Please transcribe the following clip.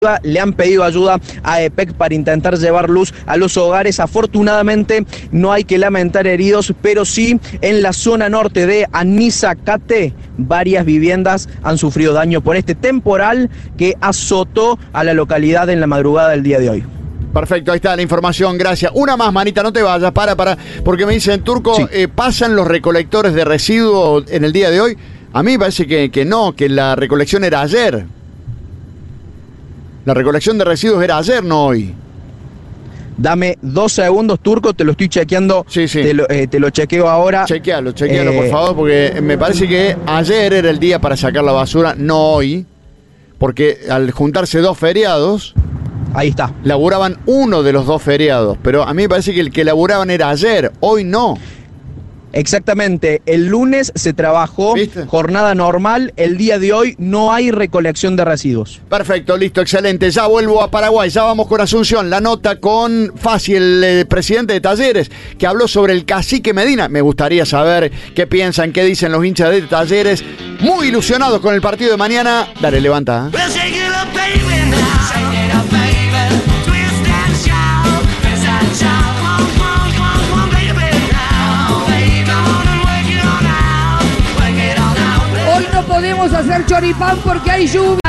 Le han pedido ayuda a EPEC para intentar llevar luz a los hogares. Afortunadamente no hay que lamentar heridos, pero sí en la zona norte de Anisacate varias viviendas han sufrido daño por este temporal que azotó a la localidad en la madrugada del día de hoy. Perfecto, ahí está la información, gracias. Una más, manita, no te vayas, porque me dicen, Turco, sí. ¿Pasan los recolectores de residuos en el día de hoy? A mí me parece que no, que la recolección era ayer. La recolección de residuos era ayer, no hoy. Dame 2 segundos, Turco, te lo estoy chequeando. Sí, sí. Te lo chequeo ahora. Chequealo, por favor, porque me parece que ayer era el día para sacar la basura, no hoy. Porque al juntarse 2 feriados... Ahí está. Laburaban uno de los 2 feriados, pero a mí me parece que el que laburaban era ayer, hoy no. Exactamente, el lunes se trabajó, ¿viste? Jornada normal, el día de hoy no hay recolección de residuos. Perfecto, listo, excelente, ya vuelvo a Paraguay, ya vamos con Asunción, la nota con Fassi, el presidente de Talleres, que habló sobre el cacique Medina. Me gustaría saber qué piensan, qué dicen los hinchas de Talleres, muy ilusionados con el partido de mañana. Dale, levanta. Podemos hacer choripán porque hay lluvia.